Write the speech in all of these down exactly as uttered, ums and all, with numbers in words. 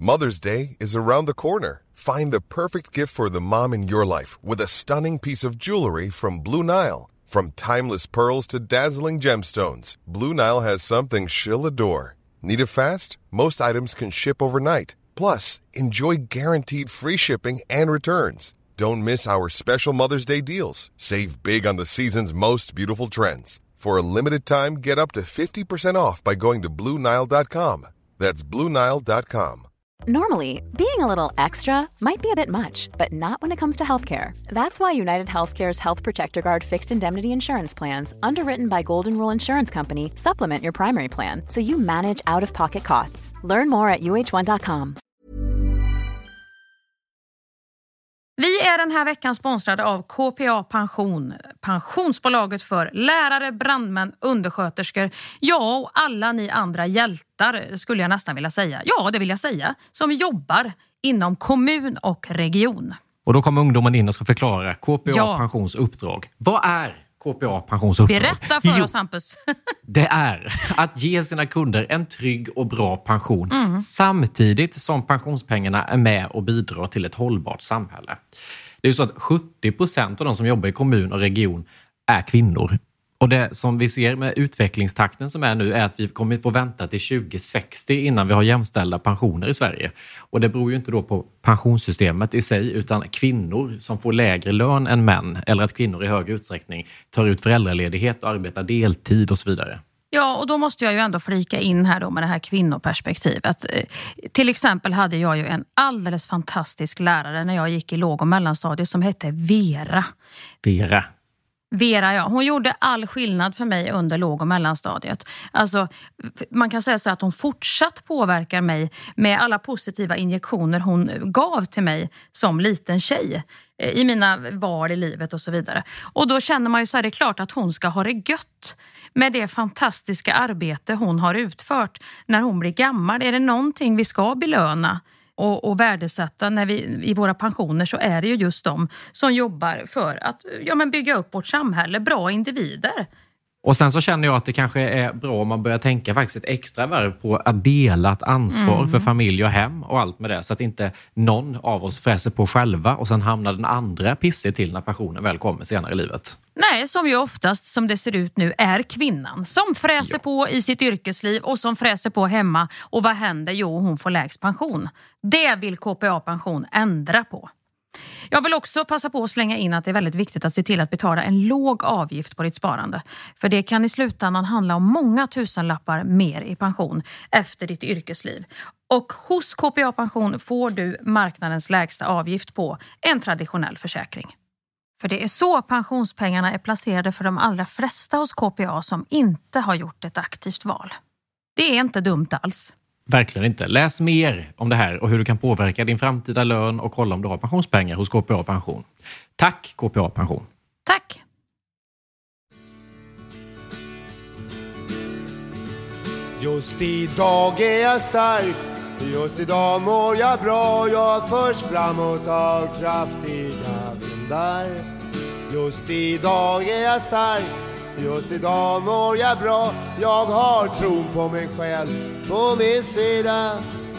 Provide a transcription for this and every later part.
Mother's Day is around the corner. Find the perfect gift for the mom in your life with a stunning piece of jewelry from Blue Nile. From timeless pearls to dazzling gemstones, Blue Nile has something she'll adore. Need it fast? Most items can ship overnight. Plus, enjoy guaranteed free shipping and returns. Don't miss our special Mother's Day deals. Save big on the season's most beautiful trends. For a limited time, get up to fifty percent off by going to Blue Nile dot com. That's Blue Nile dot com. Normally, being a little extra might be a bit much, but not when it comes to healthcare. That's why United Healthcare's Health Protector Guard fixed indemnity insurance plans, underwritten by Golden Rule Insurance Company, supplement your primary plan so you manage out-of-pocket costs. Learn more at U H one dot com. Vi är den här veckan sponsrade av K P A Pension, pensionsbolaget för lärare, brandmän, undersköterskor, ja och alla ni andra hjältar skulle jag nästan vilja säga. Ja, det vill jag säga, som jobbar inom kommun och region. Och då kommer ungdomen in och ska förklara K P A ja. Pensions uppdrag. Vad är K P A Pensions uppdrag? Berätta för jo, oss, Hampus. Det är att ge sina kunder en trygg och bra pension mm. samtidigt som pensionspengarna är med och bidrar till ett hållbart samhälle. Det är ju så att sjuttio procent av de som jobbar i kommun och region är kvinnor. Och det som vi ser med utvecklingstakten som är nu är att vi kommer få vänta till tjugo sextio innan vi har jämställda pensioner i Sverige. Och det beror ju inte då på pensionssystemet i sig utan kvinnor som får lägre lön än män eller att kvinnor i högre utsträckning tar ut föräldraledighet och arbetar deltid och så vidare. Ja, och då måste jag ju ändå flika in här då med det här kvinnoperspektivet. Till exempel hade jag ju en alldeles fantastisk lärare när jag gick i låg- och mellanstadiet som hette Vera. Vera. Vera, ja. Hon gjorde all skillnad för mig under låg- och mellanstadiet. Alltså, man kan säga så att hon fortsatt påverkar mig med alla positiva injektioner hon gav till mig som liten tjej i mina val i livet och så vidare. Och då känner man ju så här, det är klart att hon ska ha det gött med det fantastiska arbete hon har utfört när hon blir gammal. Är det någonting vi ska belöna och, och värdesätta när vi, i våra pensioner, så är det ju just de som jobbar för att ja, men bygga upp vårt samhälle, bra individer. Och sen så känner jag att det kanske är bra om man börjar tänka faktiskt ett extra varv på att dela ett ansvar mm. för familj och hem och allt med det. Så att inte någon av oss fräser på själva och sen hamnar den andra pissig till när pensionen väl kommer senare i livet. Nej, som ju oftast som det ser ut nu är kvinnan som fräser ja. på i sitt yrkesliv och som fräser på hemma. Och vad händer? Jo, hon får lägst pension. Det vill K P A Pension ändra på. Jag vill också passa på att slänga in att det är väldigt viktigt att se till att betala en låg avgift på ditt sparande. För det kan i slutändan handla om många tusenlappar mer i pension efter ditt yrkesliv. Och hos K P A Pension får du marknadens lägsta avgift på en traditionell försäkring. För det är så pensionspengarna är placerade för de allra flesta hos K P A som inte har gjort ett aktivt val. Det är inte dumt alls. Verkligen inte. Läs mer om det här och hur du kan påverka din framtida lön och kolla om du har pensionspengar hos K P A Pension. Tack K P A Pension. Tack. Just idag är jag stark, just idag mår jag bra. Jag förs framåt av kraftiga vindar. Just idag är jag stark, just idag mår jag bra. Jag har tron på mig själv på min sida.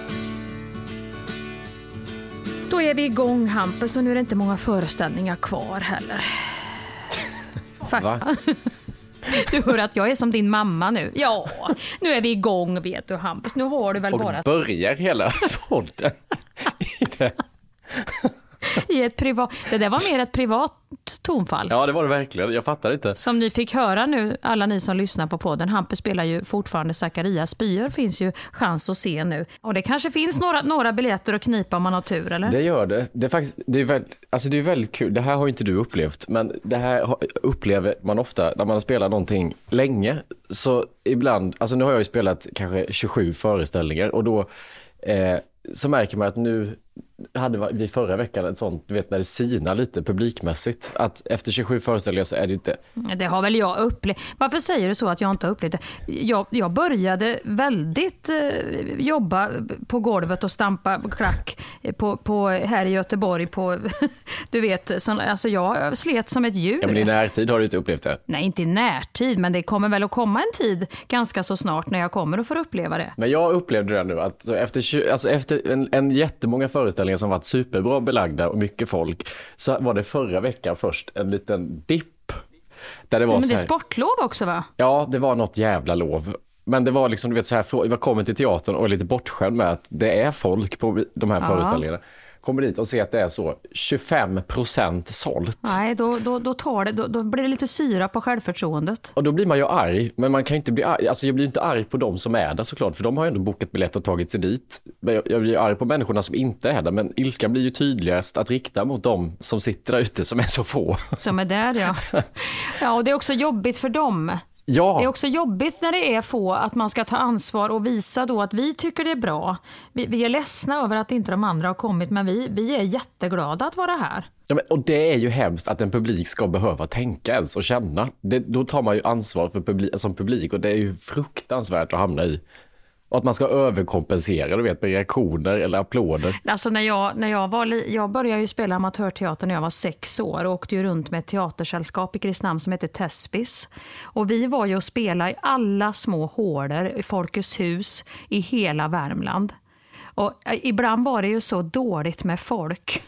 Då är vi igång, Hampus, och nu är det inte många föreställningar kvar heller. Va? Du hör att jag är som din mamma nu. Ja, nu är vi igång, vet du, Hampus. Nu har du väl och bara... Och börjar hela podden i det. I ett privat... Det där var mer ett privat tonfall. Ja, det var det verkligen. Jag fattar inte. Som ni fick höra nu, alla ni som lyssnar på podden. Hampus spelar ju fortfarande Zacharias spyor. Finns ju chans att se nu. Och det kanske finns några, några biljetter att knipa om man har tur, eller? Det gör det. Det är faktiskt... Det är väldigt, alltså det är väldigt kul. Det här har ju inte du upplevt. Men det här upplever man ofta när man spelar någonting länge. Så ibland... Alltså nu har jag ju spelat kanske tjugosju föreställningar. Och då... Eh, så märker man att nu hade vi förra veckan ett sånt, du vet när det sinar lite publikmässigt, att efter tjugosju föreställningar så är det inte... Det har väl jag upplevt. Varför säger du så att jag inte har upplevt det? Jag, jag började väldigt eh, jobba på golvet och stampa klack på, på, här i Göteborg på, du vet, så, alltså jag slet som ett djur. Ja, men i närtid har du inte upplevt det? Nej, inte i närtid, men det kommer väl att komma en tid ganska så snart när jag kommer att få uppleva det. Men jag upplevde det nu, att efter, alltså efter en, en jättemånga föreställningar som varit superbra belagda och mycket folk, så var det förra veckan först en liten dipp. Där det var men så det är här, sportlov också, va? Ja, det var något jävla lov. Men det var liksom, du vet så här, jag kommer till teatern och är lite bortskämd med att det är folk på de här ja. föreställningarna. Kommer dit och ser att det är så tjugofem procent sålt. Nej, då, då, då, tar det, då, då blir det lite syra på självförtroendet. Och då blir man ju arg, men man kan inte bli arg. Alltså jag blir inte arg på dem som är där såklart, för de har ju ändå bokat biljett och tagit sig dit. Jag, jag blir arg på människorna som inte är där, men ilskan blir ju tydligast att rikta mot dem som sitter där ute, som är så få. Som är där, ja. Ja, och det är också jobbigt för dem. Ja. Det är också jobbigt när det är få att man ska ta ansvar och visa då att vi tycker det är bra. Vi, vi är ledsna över att inte de andra har kommit, men vi, vi är jätteglada att vara här. Ja, men, och det är ju hemskt att en publik ska behöva tänka ens och känna. Det, då tar man ju ansvar för publik, som publik, och det är ju fruktansvärt att hamna i. Och att man ska överkompensera, du vet, med reaktioner eller applåder. Alltså när jag, när jag var, jag började ju spela amatörteater när jag var sex år och åkte ju runt med ett teatersällskap i Kristinehamn som heter Tespis. Och vi var ju och spela i alla små hålor i Folkets hus i hela Värmland. Och ibland var det ju så dåligt med folk.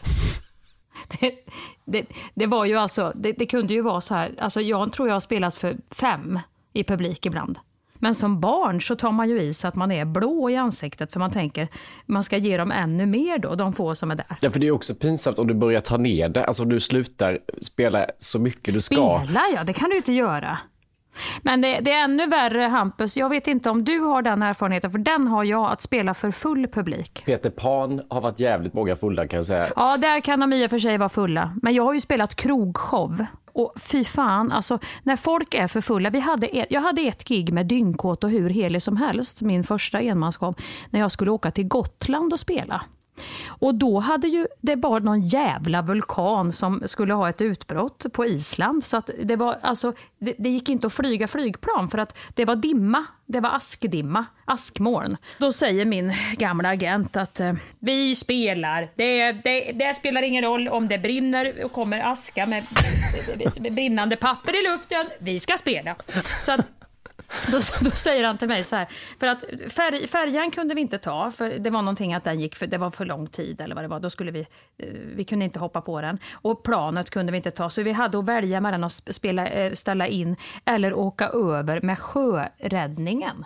Det, det, det var ju alltså, det, det kunde ju vara så här, alltså jag tror jag har spelat för fem i publik ibland. Men som barn så tar man ju i så att man är blå i ansiktet, för man tänker man ska ge dem ännu mer då, de få som är där. Ja, för det är också pinsamt om du börjar ta ner det, alltså om du slutar spela så mycket du spela, ska. Spela, ja, det kan du inte göra. Men det, det är ännu värre, Hampus. Jag vet inte om du har den erfarenheten, för den har jag, att spela för full publik. Peter Pan har varit jävligt många fulla, kan jag säga. Ja, där kan de i och för sig vara fulla. Men jag har ju spelat krogshow. Och fy fan, alltså när folk är för fulla. Vi hade ett, jag hade ett gig med Dyngkåt och hur helig som helst, min första enmansshow, när jag skulle åka till Gotland och spela. Och då hade ju det bara någon jävla vulkan som skulle ha ett utbrott på Island, så att det var alltså det, det gick inte att flyga flygplan för att det var dimma, det var askdimma, askmoln. Då säger min gamla agent att eh, vi spelar, det, det, det spelar ingen roll om det brinner och kommer aska med, med brinnande papper i luften, vi ska spela. Så att Då, då säger han till mig så här, för att färg, färjan kunde vi inte ta, för det var någonting att den gick för, det var för lång tid eller vad det var, då skulle vi vi kunde inte hoppa på den, och planet kunde vi inte ta, så vi hade att välja mellan att spela, ställa in eller åka över med sjöräddningen.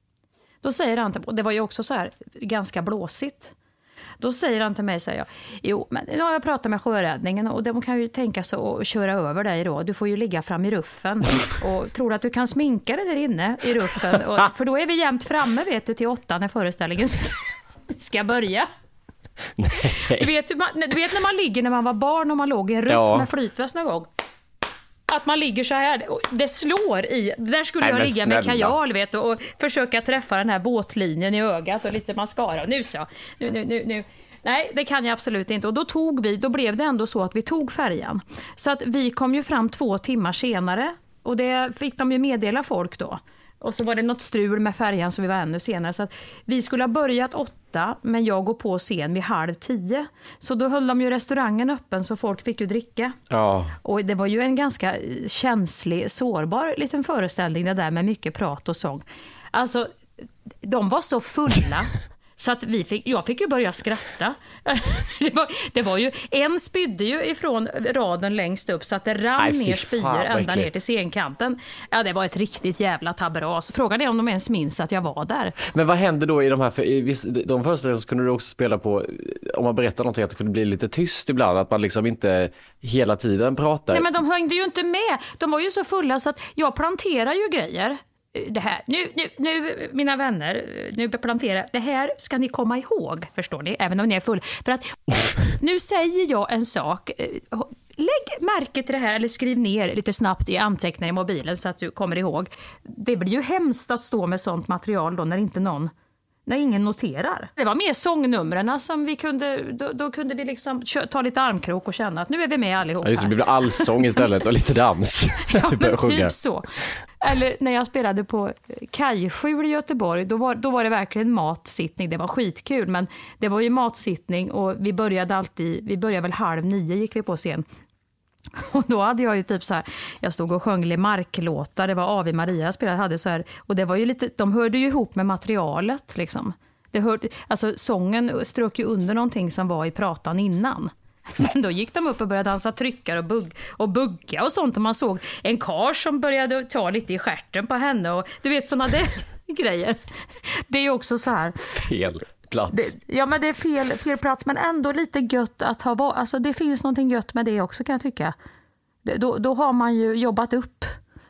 Då säger han, och det var ju också så här ganska blåsigt. Då säger han till mig, säger jag, jo, men nu har jag pratat med sjöräddningen och de kan ju tänka sig att köra över dig då. Du får ju ligga fram i ruffen och tror att du kan sminka dig där inne i ruffen. Och, för då är vi jämt framme, vet du, till åtta när föreställningen ska, ska börja. Du vet, du, du vet när man ligger när man var barn och man låg i en ruff ja. med flytväst någon gång. Att man ligger så här, det slår i. Där skulle Nej, jag ligga snälla. med kajal, vet du, och försöka träffa den här båtlinjen i ögat och lite mascara. Nu så, nu, nu, nu, nu. Nej, det kan jag absolut inte. Och då tog vi, då blev det ändå så att vi tog färjan. Så att vi kom ju fram två timmar senare, och det fick de ju meddela folk då. Och så var det något strul med färjan så vi var ännu senare. Så att vi skulle ha börjat åtta, men jag går på scen vid halv tio. Så då höll de ju restaurangen öppen så folk fick ju dricka. Ja. Och det var ju en ganska känslig, sårbar liten föreställning det där med mycket prat och sång. Alltså, de var så fulla. Så att vi fick, jag fick ju börja skratta. Det var, det var ju, en spydde ju ifrån raden längst upp så att det rann Nej, ner spyor ända ner till scenkanten. Ja, det var ett riktigt jävla tabberas. Frågan är om de ens minns att jag var där. Men vad hände då i de här, för i de första så kunde du också spela på, om man berättar någonting, att det kunde bli lite tyst ibland, att man liksom inte hela tiden pratar. Nej, men de hängde ju inte med. De var ju så fulla så att jag planterar ju grejer. Det här, nu, nu, nu, mina vänner, nu planterar, det här ska ni komma ihåg, förstår ni, även om ni är full. För att nu säger jag en sak, lägg märke till det här eller skriv ner lite snabbt i anteckningar i mobilen så att du kommer ihåg. Det blir ju hemskt att stå med sånt material då när inte någon, när ingen noterar. Det var mer sångnumren som vi kunde, då, då kunde vi liksom ta lite armkrok och känna att nu är vi med allihop. Ja, just det, det blev allsång istället och lite dans. Ja, men typ så. Eller när jag spelade på Kajskjul i Göteborg, då var, då var det verkligen matsittning. Det var skitkul, men det var ju matsittning och vi började alltid, vi började väl halv nio gick vi på scen. Och då hade jag ju typ så här, jag stod och sjöng Lemark-låtar, det var Ave Maria spelade, hade så här, och det var ju lite, de hörde ju ihop med materialet liksom. Det hörde, alltså sången strök ju under någonting som var i pratan innan. Men då gick de upp och började dansa tryckar och, bugg, och bugga och sånt, och man såg en kar som började ta lite i stjärten på henne och du vet sådana där grejer. Det är ju också så här fel plats. Det, ja, men det är fel, fel plats, men ändå lite gött att ha, alltså det finns någonting gött med det också, kan jag tycka. Det, då, då har man ju jobbat upp.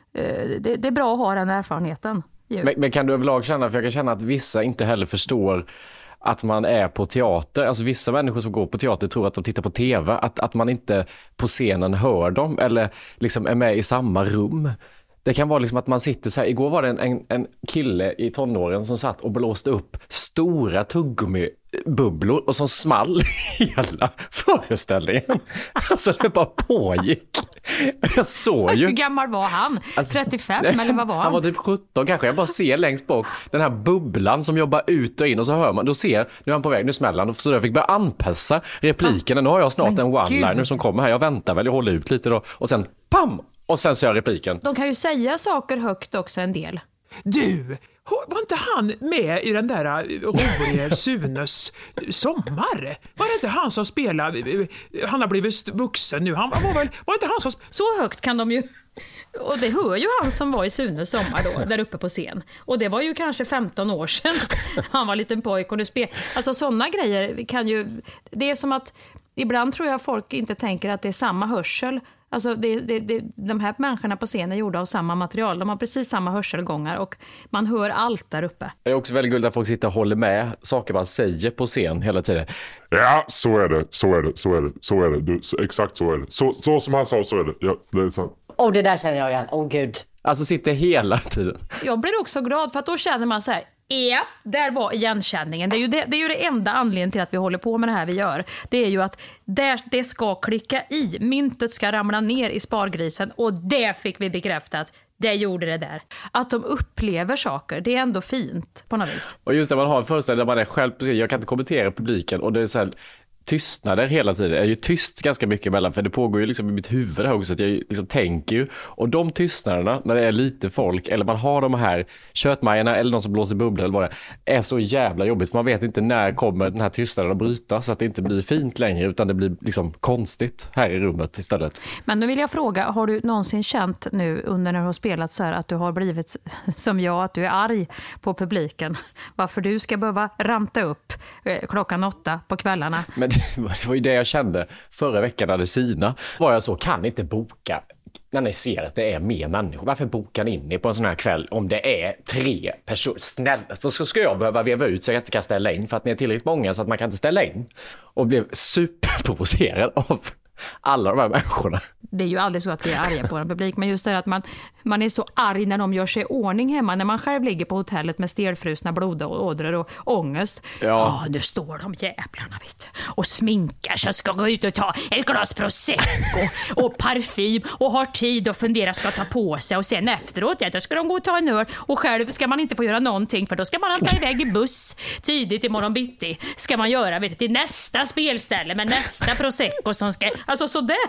Det, det är bra att ha den erfarenheten. Men, men kan du överlag känna, för jag kan känna att vissa inte heller förstår att man är på teater. Alltså vissa människor som går på teater tror att de tittar på tv. Att, att man inte på scenen hör dem eller liksom är med i samma rum. Det kan vara liksom att man sitter så här. Igår var det en, en, en kille i tonåren som satt och blåste upp stora tuggummibubblor och som small hela föreställningen. Alltså det bara pågick. Jag såg ju. Hur gammal var han? Alltså, trettiofem eller vad var han? Han var typ sjutton kanske. Jag bara ser längst bak den här bubblan som jobbar ut och in och så hör man, då ser, nu är han på väg, nu smäller han. Så jag fick börja anpassa replikerna. Nu har jag snart en one-liner som kommer här. Jag väntar väl, jag håller ut lite då. Och sen, pam! Och sen ser jag repliken. De kan ju säga saker högt också en del. Du, var inte han med i den där Roger Sunes sommar? Var det inte han som spelade? Han har blivit vuxen nu. Han var väl, var inte han som... Så högt kan de ju... Och det hör ju han som var i Sunes sommar då, där uppe på scen. Och det var ju kanske femton år sedan. Han var en liten pojk och du spel... Alltså sådana grejer kan ju... Det är som att... Ibland tror jag folk inte tänker att det är samma hörsel. Alltså det, det, det, de här människorna på scenen är gjorda av samma material. De har precis samma hörselgångar och man hör allt där uppe. Det är också väldigt gulligt att folk sitter och håller med saker man säger på scen hela tiden. Ja, så är det, så är det, så är det, så är det. Du, så, exakt så är det. Så, så som han sa, så är det. Ja, det är sant. Åh, oh, det där känner jag igen. Åh, oh, gud. Alltså sitter hela tiden. Jag blir också glad för att då känner man så här... Ja, där var igenkänningen. Det är, ju det, det är ju det enda anledningen till att vi håller på med det här vi gör. Det är ju att där, det ska klicka i. Myntet ska ramla ner i spargrisen. Och det fick vi bekräftat. Det gjorde det där. Att de upplever saker, det är ändå fint på något vis. Och just när man har en föreställning där man är själv, precis, jag kan inte kommentera publiken. Och det är så här... Tystnader hela tiden. Jag är ju tyst ganska mycket emellan, för det pågår ju liksom i mitt huvud här också, att jag liksom tänker ju. Och de tystnaderna, när det är lite folk eller man har de här köttmajerna eller någon som blåser bubblor eller vad det är, är så jävla jobbigt. Man vet inte när kommer den här tystnaden att bryta så att det inte blir fint längre utan det blir liksom konstigt här i rummet istället. Men nu vill jag fråga, har du någonsin känt nu under när du har spelat så här att du har blivit som jag, att du är arg på publiken? Varför du ska behöva ranta upp klockan åtta på kvällarna? Men det var ju det jag kände förra veckan när det sina. Var jag så, kan inte boka när ni ser att det är mer människor. Varför bokar ni in er på en sån här kväll om det är tre personer? Snälla, så ska jag behöva veva ut så jag inte kan ställa in för att ni är tillräckligt många så att man kan inte ställa in. Och blev superprovocerad av alla de här människorna. Det är ju aldrig så att vi är arga på en publik, men just det att man, man är så arg när de gör sig i ordning hemma, när man själv ligger på hotellet med stelfrusna blodådror och ångest. Ja, oh, nu står de jävlarna vet du, och sminkar sig, ska gå ut och ta ett glas prosecco och parfym och har tid att fundera, ska ta på sig och sen efteråt, ja, då ska de gå och ta en öl och själv ska man inte få göra någonting för då ska man ta iväg i buss tidigt i morgon bitti. Ska man göra vet du, till nästa spelställe med nästa prosecco som ska, alltså så där.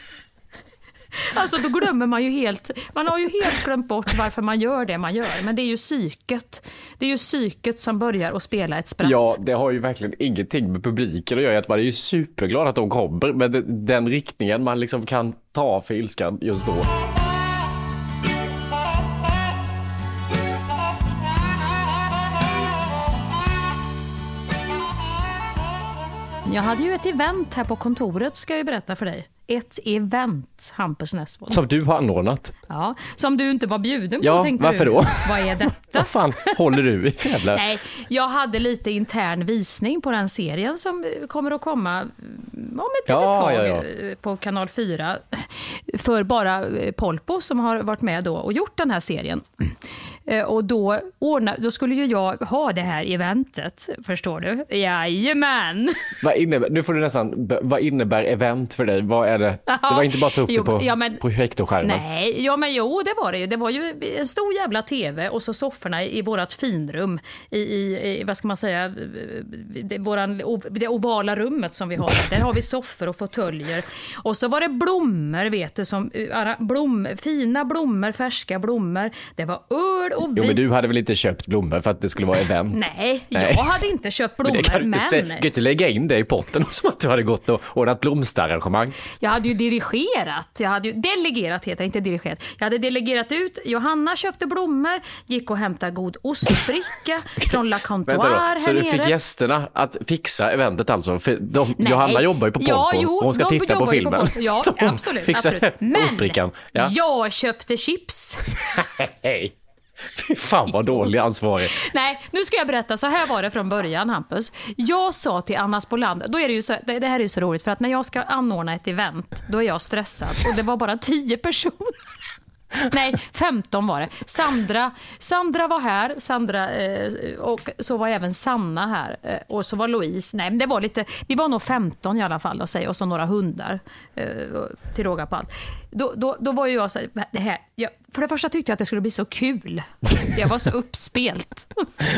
Alltså då glömmer man ju helt, man har ju helt glömt bort varför man gör det man gör. Men det är ju psyket, det är ju psyket som börjar att spela ett spratt. Ja, det har ju verkligen ingenting med publiken att göra. Att man är ju superglad att de kommer, men den riktningen man liksom kan ta för ilskan just då. Jag hade ju ett event här på kontoret, ska jag berätta för dig. Ett event, Hampus Nessvold. Som du har anordnat? Ja, som du inte var bjuden på, ja, tänkte varför du. Då? Vad är detta? Vad fan håller du i jävla? Nej, jag hade lite intern visning på den serien som kommer att komma om ett ja, litet tag ja, ja. på kanal fyra. För bara Polpo som har varit med då och gjort den här serien. Eh, och då, ordna, då skulle ju jag ha det här eventet, förstår du? Jajamän! Vad innebär, nu får du nästan, vad innebär event för dig? Vad är det? Det var inte bara ta upp jo, det på ja, men, projektorskärmen. Nej, ja men jo, det var det ju. Det var ju en stor jävla tv och så sofforna i, i vårat finrum. I, i, i, vad ska man säga, det, våran, det ovala rummet som vi har. Där har vi soffor och fåtöljer. Och så var det blommor, vet du, som, blom, fina blommor, färska blommor. Det var öl och vin. Jo, men du hade väl inte köpt blommor för att det skulle vara event? Nej, Nej. jag hade inte köpt blommor, men... Det kan du inte, men... Kan du inte lägga in det i potten som att du hade gått och ordnat blomsterarrangemang? Jag hade ju dirigerat. Jag hade ju delegerat, heter det, inte dirigerat. Jag hade delegerat ut. Johanna köpte blommor, gick och hämtade god ostfricka från La Comptoir här Så nere. du fick gästerna att fixa eventet alltså? För de, Johanna jobbar ju på Ponton ja, jo, och hon ska titta på filmen. På ja, absolut. Fixa absolut. Men ostbrickan. Ja. jag köpte chips. Hej. Fy fan vad dålig ansvarig. Nej, nu ska jag berätta. Så här var det från början, Hampus. Jag sa till Anna Spolander, då är det ju så, det, det här är ju så roligt, för att när jag ska anordna ett event, då är jag stressad. Och det var bara tio personer. Nej, femton var det. Sandra, Sandra var här, Sandra eh, och så var även Sanna här eh, och så var Louise. Nej, men det var lite, vi var nog femton i alla fall då, säg, och så några hundar eh, till råga på allt. Då, då, då var ju jag så här, det här jag, för det första tyckte jag att det skulle bli så kul. Jag var så uppspelt.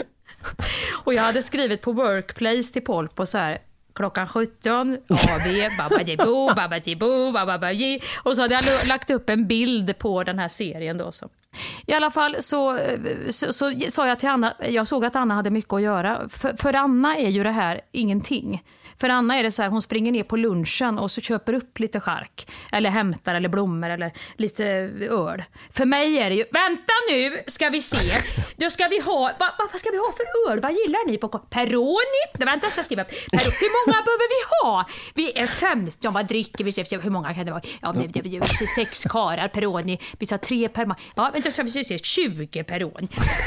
Och jag hade skrivit på Workplace till folk på så här: klockan sjutton, A B, babajibo, babajibo, babaji. Och så hade jag lagt upp en bild på den här serien då. Så. I alla fall så, så, så sa jag till Anna, jag såg att Anna hade mycket att göra. För, för Anna är ju det här ingenting. För Anna är det så här, hon springer ner på lunchen och så köper upp lite chark. Eller hämtar eller blommor eller lite öl. För mig är det ju, vänta nu ska vi se. Då ska vi ha, vad, vad ska vi ha för öl? Vad gillar ni på Peroni? Det vänta ska jag skriva. Peroni. Hur många behöver vi ha? Vi är femton, vad dricker vi? Hur många kan det vara? Ja, det är sex karar Peroni. Vi sa tre per. Ja, vänta ska vi se, tjugo Peroni.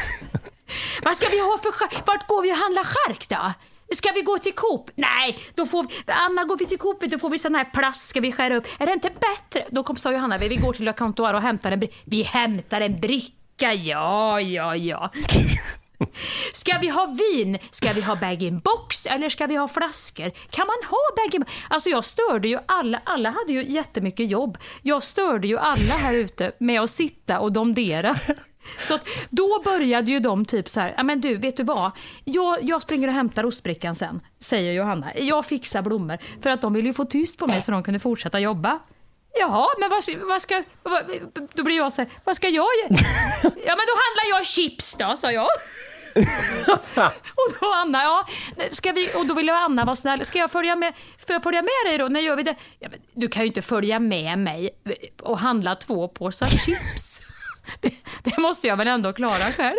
Vad ska vi ha för chark? Vart går vi och handlar chark då? Ska vi gå till Coop? Nej, då får vi, Anna går vi till Coop, då får vi sån här plast, ska vi skära upp. Är det inte bättre? Då kom sa Johanna, vi går till La Comptoir och hämtar en bricka. Vi hämtar en bricka, ja, ja, ja. Ska vi ha vin? Ska vi ha bag-in-box? Eller ska vi ha flaskor? Kan man ha bag-in-box? Alltså jag störde ju alla, alla hade ju jättemycket jobb. Jag störde ju alla här ute med att sitta och domdera. Så att då började ju de typ så här, ja men du, vet du vad? Jag, jag springer och hämtar ostbrickan sen, säger Johanna. Jag fixar blommor för att de vill ju få tyst på mig så de kunde fortsätta jobba. Jaha, men vad, vad ska, vad, då blir jag så här, vad ska jag göra? Ja men då handlar jag chips då, sa jag. Och då Anna, ja, ska vi, och då vill jag Anna vara snäll. Ska jag följa med, får jag följa med dig då? När gör vi det? Ja, men du kan ju inte följa med mig och handla två påsar chips. Det, det måste jag väl ändå klara själv.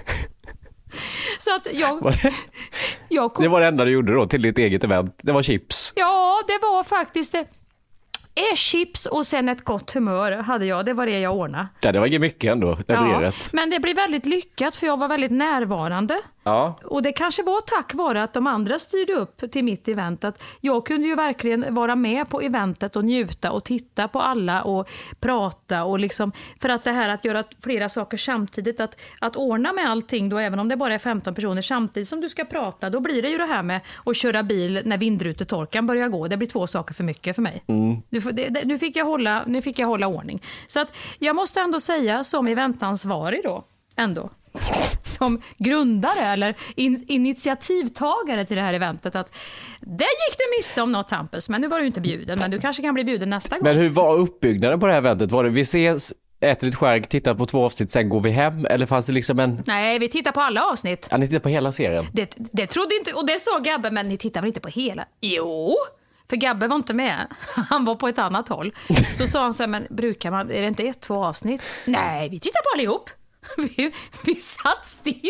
Så att jag, var det, jag kom, det var det enda du gjorde då till ditt eget event. Det var chips. Ja, det var faktiskt det. Är chips och sen ett gott humör hade jag. Det var det jag ordnade. Ja, det var inte mycket ändå. Det ja, rätt. Men det blev väldigt lyckat för jag var väldigt närvarande. Ja. Och det kanske var tack vare att de andra styrde upp till mitt event. Att jag kunde ju verkligen vara med på eventet och njuta och titta på alla och prata. Och liksom, för att det här att göra flera saker samtidigt, att, att ordna med allting då, även om det bara är femton personer samtidigt som du ska prata, då blir det ju det här med att köra bil när vindrutetorkan börjar gå. Det blir två saker för mycket för mig. Mm. Nu, det, det, nu, fick jag hålla, nu fick jag hålla ordning. Så att jag måste ändå säga som eventansvarig då, ändå. Som grundare eller in, initiativtagare till det här eventet att det gick du miste om något, Hampus, men nu var du inte bjuden, men du kanske kan bli bjuden nästa gång. Men hur var uppbyggnaden på det här eventet? Var det vi ses, äter ett skärk, tittar på två avsnitt, sen går vi hem, eller fanns det liksom en... Nej, vi tittar på alla avsnitt. Ja, ni tittar på hela serien? Det, det trodde inte, och det sa Gabbe, men ni tittar väl inte på hela? Jo, för Gabbe var inte med. Han var på ett annat håll. Så sa han så här, men brukar man, är det inte ett, två avsnitt? Nej, vi tittar på allihop. Vi, vi satt still.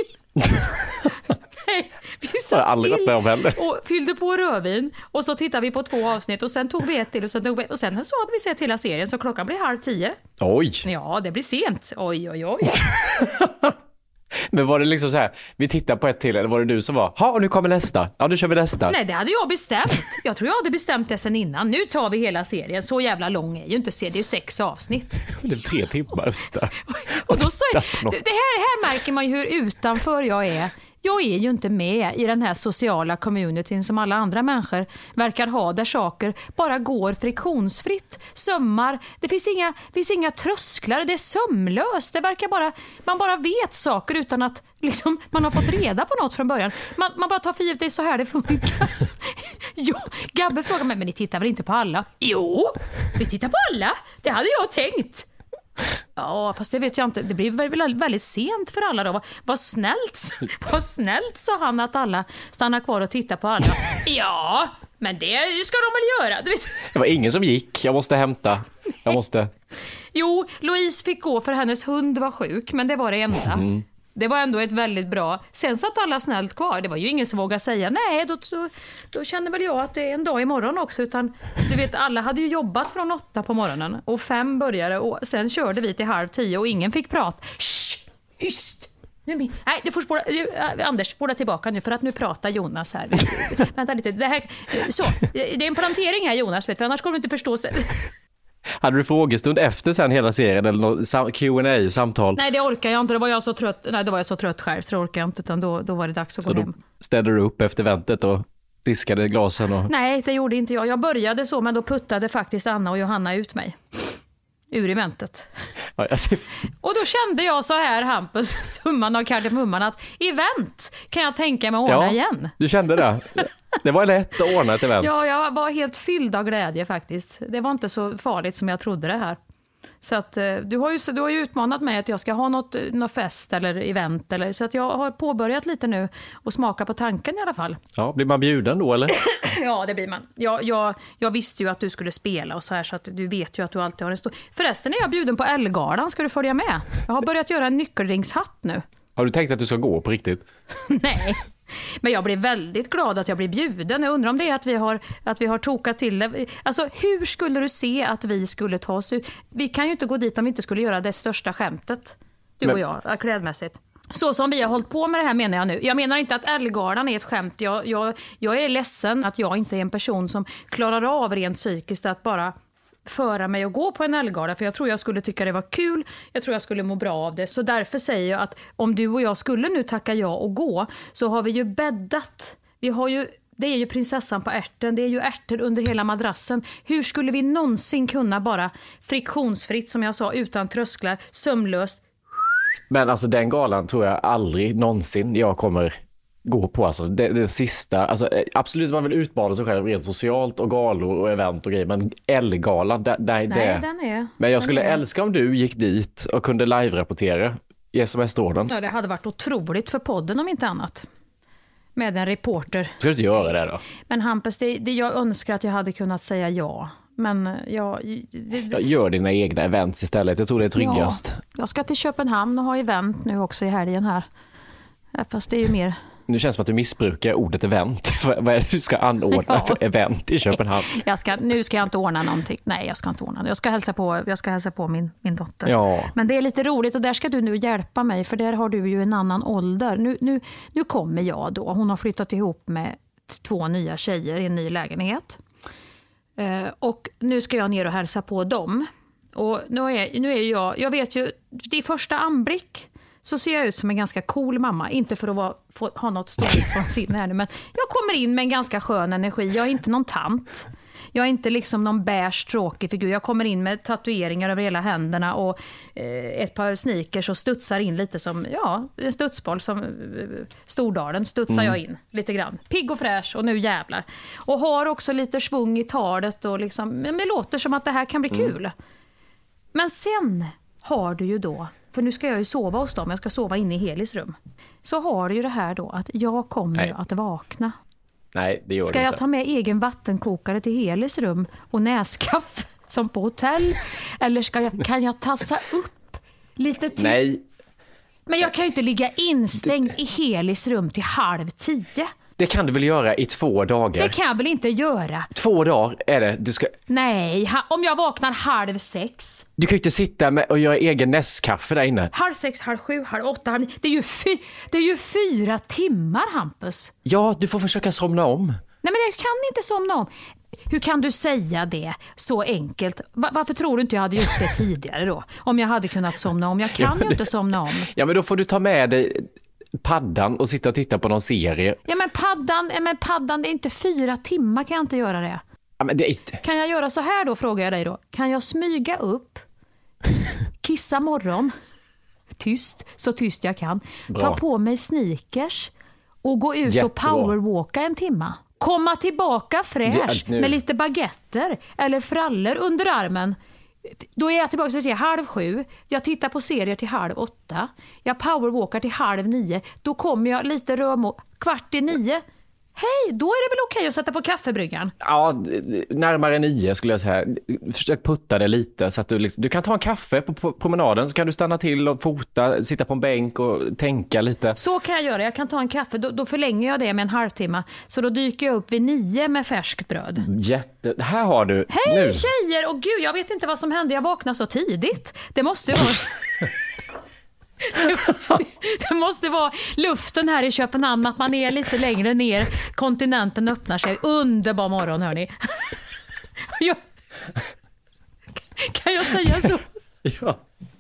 Nej, vi satt still och fyllde på rödvin. Och så tittade vi på två avsnitt. Och sen tog vi ett till. Och sen, tog vi, och sen så hade vi sett hela serien. Så klockan blir halv tio. Oj. Ja, det blir sent. Oj, oj, oj. Men var det liksom så här, vi tittar på ett till, eller var det du som var, ja, och nu kommer nästa, ja, nu kör vi nästa. Nej, det hade jag bestämt. Jag tror jag hade bestämt det sen innan. Nu tar vi hela serien. Så jävla lång är ju inte serien, det är ju sex avsnitt. Det är tre timmar att sitta. Och då så, det här, här märker man ju hur utanför jag är. Jag är ju inte med i den här sociala communityn som alla andra människor verkar ha, där saker bara går friktionsfritt. Sömmar, det finns inga, finns inga trösklar, det är sömlöst. Det verkar bara, man bara vet saker utan att liksom, man har fått reda på något från början. Man, man bara tar för givet, det är så här det funkar. Jo, Gabbe frågar mig, men ni tittar väl inte på alla? Jo, vi tittar på alla. Det hade jag tänkt. Ja, fast det vet jag inte. Det blir väldigt, väldigt sent för alla då. Vad, vad snällt, vad snällt sa han att alla stannar kvar och tittar på alla. Ja, men det ska de väl göra. Du vet. Det var ingen som gick. Jag måste hämta. Jag måste. Jo, Louise fick gå för hennes hund var sjuk, men det var det enda. Mm. Det var ändå ett väldigt bra. Sen satt alla snällt kvar. Det var ju ingen som vågade säga nej, då, då, då känner väl jag att det är en dag imorgon också. Utan du vet, alla hade ju jobbat från åtta på morgonen och fem började och sen körde vi till halv tio och ingen fick prata. Shh, hyst! Nu, nej, du får spåra, Anders, spåra tillbaka nu för att nu pratar Jonas här. Vänta lite, det här, så, det är en plantering här Jonas, vet, för annars kommer du inte förstå sig. Hade du frågestund efter sen hela serien eller något Q and A-samtal? Nej, det orkar jag inte. Det var jag så trött. Nej, då var jag så trött själv så det orkar jag inte, utan då, då var det dags att så gå hem. Ställde du upp efter eventet och diskade glasen? Och... Nej, det gjorde inte jag. Jag började så, men då puttade faktiskt Anna och Johanna ut mig. Ur eventet. Ja, jag ser... Och då kände jag så här, Hampus, summan av kardemumman, att event kan jag tänka mig att ordna ja, igen. Du kände det? Det var lätt att ordna ett event. Ja, jag var helt fylld av glädje faktiskt. Det var inte så farligt som jag trodde det här. Så att du har ju, du har ju utmanat mig att jag ska ha något, något fest eller event. Eller, så att jag har påbörjat lite nu och smaka på tanken i alla fall. Ja, blir man bjuden då eller? Ja, det blir man. Jag, jag, jag visste ju att du skulle spela och så här, så att du vet ju att du alltid har en stor... Förresten är jag bjuden på Ellegalan, ska du följa med? Jag har börjat göra en nyckelringshatt nu. Har du tänkt att du ska gå på riktigt? Nej. Men jag blir väldigt glad att jag blir bjuden. Jag undrar om det är att vi har, att vi har tokat till det. Alltså, hur skulle du se att vi skulle ta oss ut? Vi kan ju inte gå dit om vi inte skulle göra det största skämtet. Du Men... och jag, klädmässigt. Så som vi har hållit på med det här menar jag nu. Jag menar inte att Ellegalan är ett skämt. Jag, jag, jag är ledsen att jag inte är en person som klarar av rent psykiskt att bara... föra mig att gå på en Ellegala, för jag tror jag skulle tycka det var kul, jag tror jag skulle må bra av det. Så därför säger jag att om du och jag skulle nu tacka ja och gå, så har vi ju bäddat. Vi har ju, det är ju prinsessan på ärten, det är ju ärter under hela madrassen. Hur skulle vi någonsin kunna bara friktionsfritt, som jag sa, utan trösklar, sömlöst? Men alltså den galan tror jag aldrig någonsin jag kommer gå på, alltså det, det sista, alltså absolut man vill utmana sig själv rent socialt och galor och event och grejer, men Ellegalan, det, det, Nej, det. Den är, men jag skulle är. älska om du gick dit och kunde live-rapportera i S M S-tråden. Ja, det hade varit otroligt för podden om inte annat. Med en reporter. Ska du inte göra det då? Men Hampus, det, det jag önskar att jag hade kunnat säga ja. Men jag... Det, jag gör dina egna events istället, jag tror det är tryggast. Ja, jag ska till Köpenhamn och ha event nu också i helgen här. Fast det är ju mer... Nu känns det som att du missbrukar ordet event. Vad är det du ska anordna ja. för event i Köpenhamn? Jag ska, nu ska jag inte ordna någonting. Nej, jag ska inte ordna det. Jag ska hälsa på, jag ska hälsa på min, min dotter. Ja. Men det är lite roligt och där ska du nu hjälpa mig. För där har du ju en annan ålder. Nu, nu, nu kommer jag då. Hon har flyttat ihop med två nya tjejer i en ny lägenhet. Eh, och nu ska jag ner och hälsa på dem. Och nu är, nu är jag, jag vet ju, det är första anblick. Så ser jag ut som en ganska cool mamma. Inte för att vara, få, ha något storhetsvansinne här nu. Men jag kommer in med en ganska skön energi. Jag är inte någon tant. Jag är inte liksom någon beige tråkig figur. Jag kommer in med tatueringar över hela händerna. Och eh, ett par sneakers och studsar in lite som, ja, en studsboll som eh, Stordalen studsar mm. jag in lite grann. Pigg och fräsch och nu jävlar. Och har också lite svung i talet. Och liksom, men det låter som att det här kan bli kul. Mm. Men sen har du ju då... För nu ska jag ju sova hos dem. Jag ska sova inne i Helis rum. Så har du ju det här då att jag kommer Nej. att vakna. Nej, det gör Ska det jag inte. ta med egen vattenkokare till Helis rum och näskaffe som på hotell? Eller ska jag, kan jag tassa upp lite till? Nej. Men jag kan ju inte ligga instängd i Helis rum till halv tio. Det kan du väl göra i två dagar? Det kan jag väl inte göra. Två dagar är det. Du ska... Nej, ha, om jag vaknar halv sex. Du kan ju inte sitta med och göra egen Nescafé där inne. Halv sex, halv sju, halv åtta, halv nio. Det är ju, fy, det är ju fyra timmar, Hampus. Ja, du får försöka somna om. Nej, men jag kan inte somna om. Hur kan du säga det så enkelt? Varför tror du inte jag hade gjort det tidigare då? Om jag hade kunnat somna om. Jag kan ja, ju det... inte somna om. Ja, men då får du ta med dig paddan och sitta och titta på någon serie. Ja, men paddan, men paddan, det är inte fyra timmar, kan jag inte göra det. Ja, men det är inte... Kan jag göra så här då, frågar jag dig då. Kan jag smyga upp, kissa morgon, tyst, så tyst jag kan. Bra. Ta på mig sneakers och gå ut Jättebra. och powerwalka en timma. Komma tillbaka fräsch med lite baguetter eller frallor under armen. Då är jag tillbaka så att säga halv sju. Jag tittar på serier till halv åtta. Jag powerwalkar till halv nio. Då kommer jag lite römo kvart i nio. Hej, då är det väl okej att sätta på kaffebryggan? Ja, närmare nio skulle jag säga. Försök putta det lite så att du, liksom, du kan ta en kaffe på, på promenaden, så kan du stanna till och fota, sitta på en bänk och tänka lite. Så kan jag göra, jag kan ta en kaffe, då, då förlänger jag det med en halvtimme. Så då dyker jag upp vid nio med färskt bröd. Jätte, här har du. Hej nu. Tjejer, och gud, jag vet inte vad som hände, jag vaknade så tidigt. Det måste ju vara... Det måste vara luften här i Köpenhamn, att man är lite längre ner, kontinenten öppnar sig. Underbar morgon, hörni. Jag... Kan jag säga så? Ja.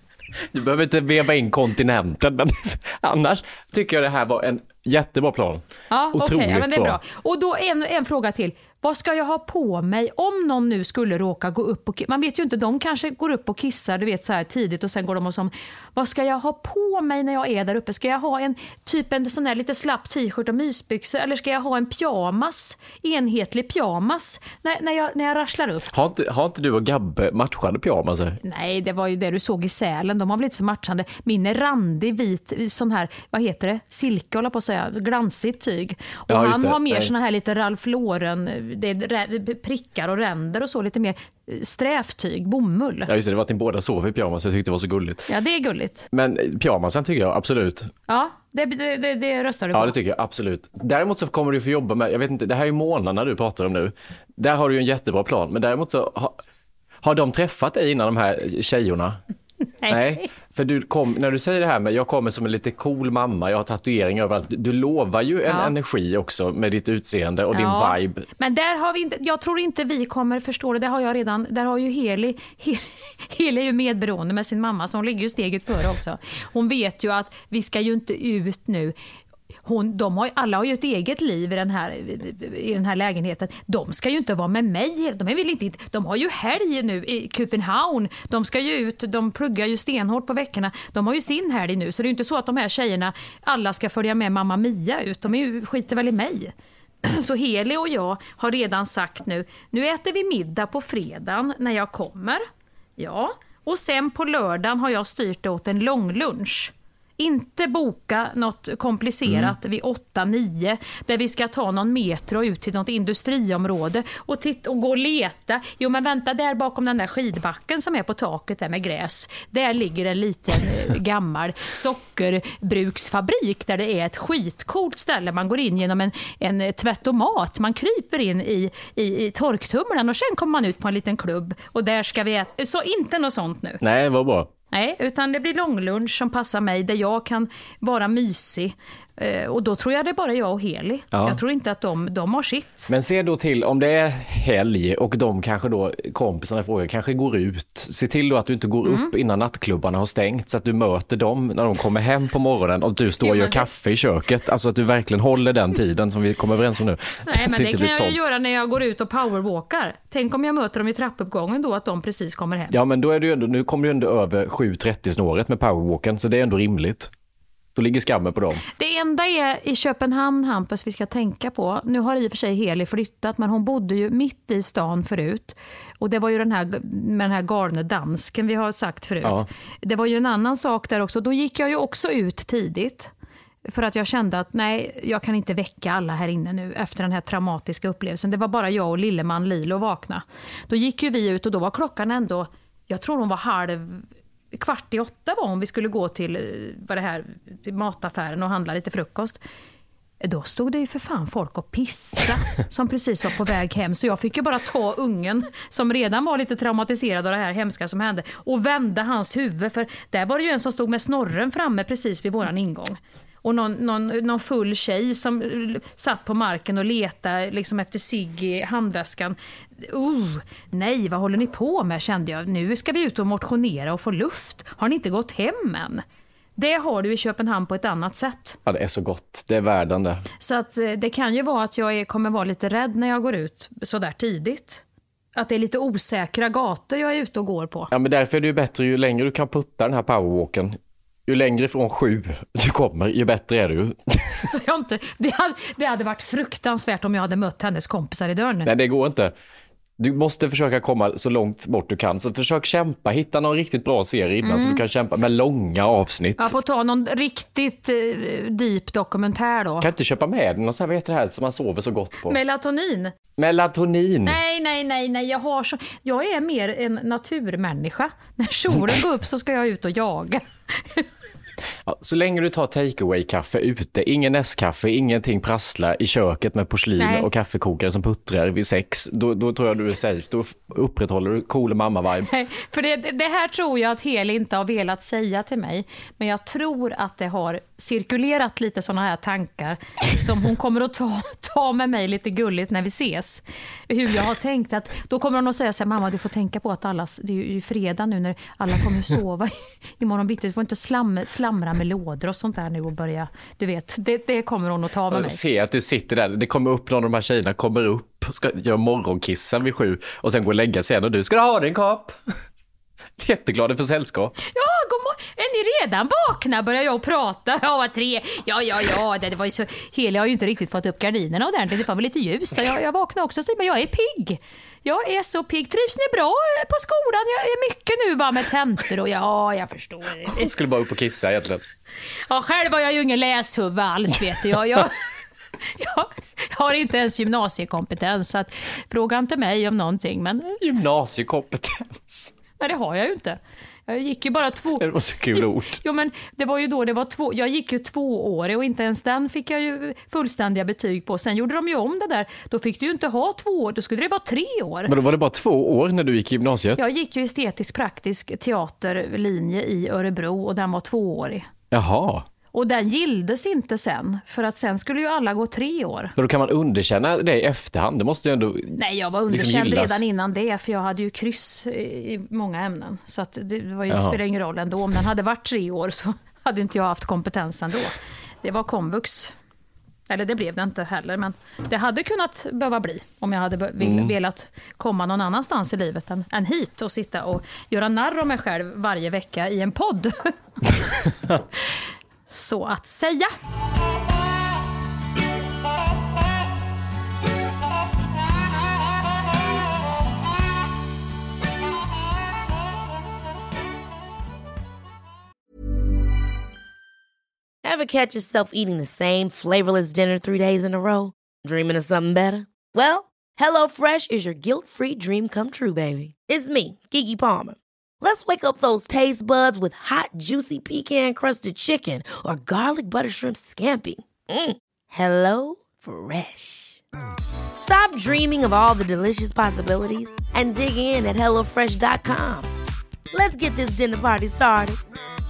Du behöver inte veva in kontinenten, men annars tycker jag det här var en jättebra plan. Ja, okej, okay, ja, men det är bra. Och då en, en fråga till. Vad ska jag ha på mig om någon nu skulle råka gå upp och... Man vet ju inte, de kanske går upp och kissar, du vet, så här tidigt, och sen går de och som... Vad ska jag ha på mig när jag är där uppe? Ska jag ha en typ en sån här lite slapp t-shirt och mysbyxor, eller ska jag ha en pyjamas, enhetlig pyjamas när, när, jag, när jag rasslar upp? Har inte, har inte du och Gabbe matchande pyjamas? Nej, det var ju det du såg i Sälen. De har blivit så matchande. Min är randig, vit, sån här, vad heter det? Silke, håller på att säga, glansigt tyg. Och ja, han har mer Nej. såna här lite Ralph Lauren, det är prickar och ränder och så, lite mer sträftyg, bomull. Ja, just det, det var att ni båda sov i pyjamas, jag tyckte det var så gulligt. Ja, det är gulligt. Men pyjamasen tycker jag absolut. Ja, det, det, det, det röstar du på. Ja, det tycker jag absolut. Däremot så kommer du få jobba med, jag vet inte, det här är ju månaderna du pratar om nu. Där har du ju en jättebra plan, men däremot så har, har de träffat dig innan, de här tjejorna? Nej. Nej, för du kom, när du säger det här med jag kommer som en lite cool mamma, jag har tatuering överallt, du lovar ju en ja. energi också med ditt utseende och ja. din vibe. Men där har vi inte, jag tror inte vi kommer förstå det, det har jag redan, där har ju Heli, He, Heli är ju medberoende med sin mamma, så hon ligger ju steget före också. Hon vet ju att vi ska ju inte ut nu. Hon, de har, alla har ju ett eget liv i den, här, i den här lägenheten. De ska ju inte vara med mig. De, är väl inte, de har ju helg nu i Köpenhamn. De ska ju ut, de pluggar ju stenhårt på veckorna. De har ju sin helg nu. Så det är ju inte så att de här tjejerna alla ska följa med mamma Mia ut. De är ju, skiter väl i mig. Så Heli och jag har redan sagt nu, nu äter vi middag på fredagen när jag kommer. Ja, och sen på lördagen har jag styrt åt en lång lunch. Inte boka något komplicerat mm. vid åtta nio där vi ska ta någon metro ut till något industriområde och, titta och gå och leta. Jo, men vänta, där bakom den där skidbacken som är på taket där med gräs, där ligger en liten gammal sockerbruksfabrik där det är ett skitcoolt ställe. Man går in genom en, en tvättomat, man kryper in i, i, i torktumlaren och sen kommer man ut på en liten klubb och där ska vi äta. Så inte något sånt nu. Nej, det var bra. Nej, utan det blir långlunch som passar mig, där jag kan vara mysig. Eh, och då tror jag det är bara jag och Heli. Ja. Jag tror inte att de, de har sitt. Men se då till, om det är helg och de kanske då, kompisarna frågar, kanske går ut. Se till då att du inte går mm. upp innan nattklubbarna har stängt, så att du möter dem när de kommer hem på morgonen och du står och gör kaffe i köket. Alltså att du verkligen håller den tiden som vi kommer överens om nu. Nej, men det, det kan jag ju göra när jag går ut och powerwalkar. Tänk om jag möter dem i trappuppgången då, att de precis kommer hem. Ja, men då är det ju ändå, nu kommer du ändå över sju trettio snåret med powerwalken, så det är ändå rimligt. Då ligger skammen på dem. Det enda är i Köpenhamn, Hampus, vi ska tänka på. Nu har i och för sig Heli flyttat, men hon bodde ju mitt i stan förut. Och det var ju den här, med den här galne dansken vi har sagt förut. Ja. Det var ju en annan sak där också. Då gick jag ju också ut tidigt. För att jag kände att nej, jag kan inte väcka alla här inne nu efter den här traumatiska upplevelsen. Det var bara jag och lilleman Lilo vakna. Då gick ju vi ut och då var klockan ändå, jag tror hon var halv... kvart i åtta var om vi skulle gå till, vad det här, till mataffären och handla lite frukost. Då stod det ju för fan folk och pissa som precis var på väg hem. Så jag fick ju bara ta ungen som redan var lite traumatiserad av det här hemska som hände och vända hans huvud. För där var det ju en som stod med snorren framme precis vid våran ingång. Och någon, någon, någon full tjej som satt på marken och letade liksom efter sig i handväskan. Uh, nej, vad håller ni på med, kände jag. Nu ska vi ut och motionera och få luft. Har ni inte gått hem än? Det har du i Köpenhamn på ett annat sätt. Ja, det är så gott. Det är världen det. Så att det kan ju vara att jag är, kommer vara lite rädd när jag går ut så där tidigt. Att det är lite osäkra gator jag är ute och går på. Ja, men därför är det ju bättre ju längre du kan putta den här powerwalken. Ju längre från sju du kommer, ju bättre är det ju. Så jag inte, det, hade, det hade varit fruktansvärt om jag hade mött hennes kompisar i dörren. Nej, det går inte. Du måste försöka komma så långt bort du kan. Så försök kämpa, hitta någon riktigt bra serie innan mm. så du kan kämpa med långa avsnitt. Jag får ta någon riktigt eh, deep dokumentär då. Kan inte köpa med någon så här, vad heter det här som man sover så gott på? Melatonin. Melatonin. Nej, nej, nej, nej. Jag, har så, jag är mer en naturmänniska. När solen går upp så ska jag ut och jaga. Ja, så länge du tar takeaway-kaffe ute, ingen Nescafé, ingenting prasslar i köket med porslin Nej. och kaffekokare som puttrar vid sex, då, då tror jag du är safe. Då upprätthåller du cool mamma-vibe. Nej, för det, det här tror jag att Heli inte har velat säga till mig, men jag tror att det har cirkulerat lite såna här tankar som hon kommer att ta, ta med mig lite gulligt när vi ses. Hur jag har tänkt att, då kommer hon att säga så här, mamma, du får tänka på att alla, det är ju fredag nu när alla kommer att sova imorgon bitti, du får inte slam, slamra med lådor och sånt där nu och börja, du vet, det, det kommer hon att ta med mig. Se att du sitter där, det kommer upp någon av de här tjejerna, kommer upp, ska göra morgonkissen vid sju och sen gå och lägga sig igen och du, ska du ha din kopp? Jätteglad för sällskap. Ja, god morgon. Är ni redan vakna? Börjar jag prata. Ja, var tre. Ja, ja, ja. Det, det var ju så... Heli har ju inte riktigt fått upp gardinerna ordentligt. Det var väl lite ljus. Så jag, jag vaknade också. Men jag är pigg. Jag är så pigg. Trivs ni bra på skolan? Jag är mycket nu bara med tentor. Och ja, jag förstår. Jag skulle bara upp och kissa egentligen. Ja, själv var jag ju ingen läshuvud alls, vet du. Jag... jag... Jag har inte ens gymnasiekompetens. Så att, fråga inte mig om någonting. Men... Gymnasiekompetens? Nej, det har jag ju inte. Jag gick ju bara två... Det var så kul ord. Jo, men det var ju då det var två... Jag gick ju två år och inte ens den fick jag ju fullständiga betyg på. Sen gjorde de ju om det där. Då fick du ju inte ha två år. Då skulle det vara tre år. Men då var det bara två år när du gick i gymnasiet? Jag gick ju estetisk praktisk teaterlinje i Örebro och den var tvåårig. Jaha. Och den gilldes inte sen, för att sen skulle ju alla gå tre år. Så då kan man underkänna det i efterhand, det måste ju ändå... Nej, jag var underkänd liksom redan innan det, för jag hade ju kryss i många ämnen. Så att det var ju, spelar ingen roll ändå. Om den hade varit tre år så hade inte jag haft kompetensen då. Det var komvux. Eller det blev det inte heller, men det hade kunnat behöva bli om jag hade mm. velat komma någon annanstans i livet än, än hit och sitta och göra narr av mig själv varje vecka i en podd. Så att säga. Ever catch yourself eating the same flavorless dinner three days in a row? Dreaming of something better? Well, HelloFresh is your guilt-free dream come true, baby. It's me, Keke Palmer. Let's wake up those taste buds with hot, juicy pecan-crusted chicken or garlic butter shrimp scampi. Mm. Hello Fresh. Stop dreaming of all the delicious possibilities and dig in at hello fresh dot com. Let's get this dinner party started.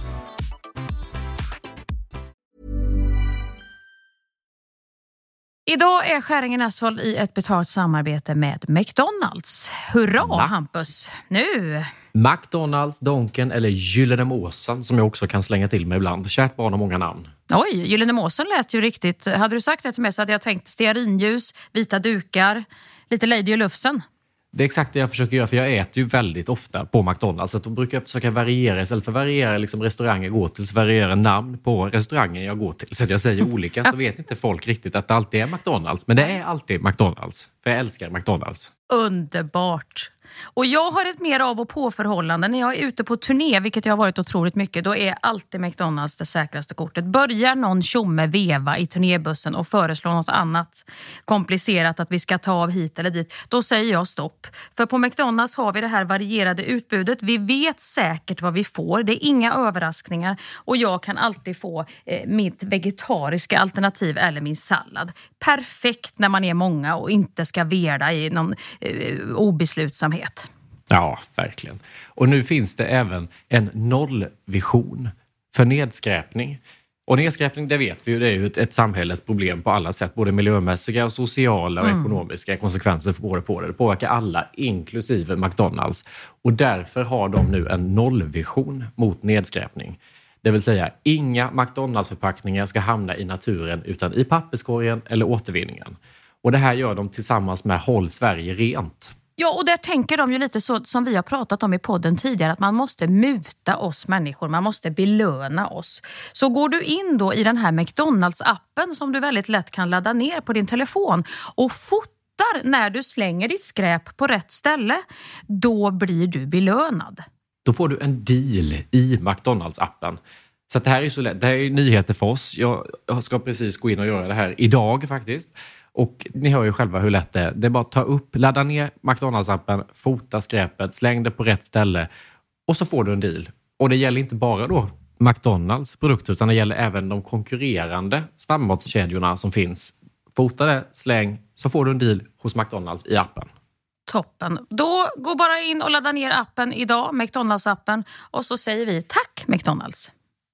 Idag är Skäringen Asphalt i ett betalt samarbete med McDonalds. Hurra, Va? Hampus! Nu! McDonalds, Donken eller Gyllene Måsen som jag också kan slänga till mig ibland. Kärt barn och många namn. Oj, Gyllene Måsen lät ju riktigt. Hade du sagt det till mig så hade jag tänkt stearinljus, vita dukar, lite Lady och Lufsen. Det är exakt det jag försöker göra, för jag äter ju väldigt ofta på McDonalds. Så då brukar jag försöka variera, istället för att variera liksom restauranger jag går till, så variera namn på restaurangen jag går till. Så att jag säger olika, så vet inte folk riktigt att det alltid är McDonalds. Men det är alltid McDonalds. För jag älskar McDonalds. Underbart. Och jag har ett mer av och på förhållande när jag är ute på turné, vilket jag har varit otroligt mycket. Då är alltid McDonalds det säkraste kortet. Börjar någon tjomme veva i turnébussen och föreslår något annat komplicerat att vi ska ta av hit eller dit, då säger jag stopp. För på McDonalds har vi det här varierade utbudet. Vi vet säkert vad vi får. Det är inga överraskningar. Och jag kan alltid få eh, mitt vegetariska alternativ eller min sallad. Perfekt när man är många och inte ska verda i någon eh, obeslutsamhet. Ja, verkligen. Och nu finns det även en nollvision för nedskräpning. Och nedskräpning, det vet vi ju, det är ju ett, ett samhällets problem på alla sätt. Både miljömässiga och sociala och mm. ekonomiska konsekvenser för på det. Det påverkar alla, inklusive McDonalds. Och därför har de nu en nollvision mot nedskräpning. Det vill säga, inga McDonalds-förpackningar ska hamna i naturen utan i papperskorgen eller återvinningen. Och det här gör de tillsammans med Håll Sverige rent. Ja, och där tänker de ju lite så som vi har pratat om i podden tidigare, att man måste muta oss människor, man måste belöna oss. Så går du in då i den här McDonalds-appen som du väldigt lätt kan ladda ner på din telefon och fotar när du slänger ditt skräp på rätt ställe, då blir du belönad. Då får du en deal i McDonalds-appen. Så att det här är så lätt. Det här är nyheter för oss. Jag, jag ska precis gå in och göra det här idag faktiskt. Och ni hör ju själva hur lätt det är. Det är bara att ta upp, ladda ner McDonalds-appen, fota skräpet, släng det på rätt ställe och så får du en deal. Och det gäller inte bara då McDonalds produkter utan det gäller även de konkurrerande snabbmatskedjorna som finns. Fota det, släng, så får du en deal hos McDonalds i appen. Toppen. Då gå bara in och ladda ner appen idag, McDonalds-appen, och så säger vi tack McDonalds.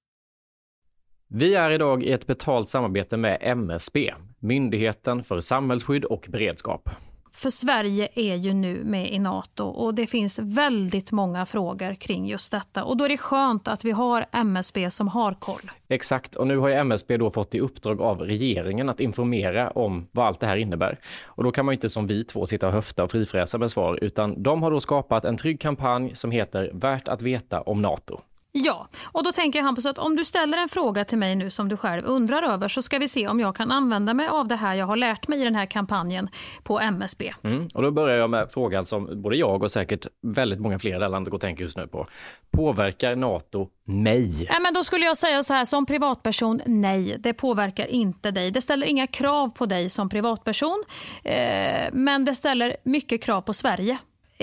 Vi är idag i ett betalt samarbete med M S B, Myndigheten för samhällsskydd och beredskap. För Sverige är ju nu med i NATO och det finns väldigt många frågor kring just detta. Och då är det skönt att vi har M S B som har koll. Exakt, och nu har ju M S B då fått i uppdrag av regeringen att informera om vad allt det här innebär. Och då kan man ju inte som vi två sitta och höfta och frifräsa med svar, utan de har då skapat en trygg kampanj som heter Värt att veta om NATO. Ja, och då tänker jag Hampus att om du ställer en fråga till mig nu som du själv undrar över så ska vi se om jag kan använda mig av det här jag har lärt mig i den här kampanjen på M S B. Mm, och då börjar jag med frågan som både jag och säkert väldigt många fler där landet går och tänker just nu på. Påverkar NATO mig? Ja, men då skulle jag säga så här som privatperson, nej, det påverkar inte dig. Det ställer inga krav på dig som privatperson, eh, men det ställer mycket krav på Sverige.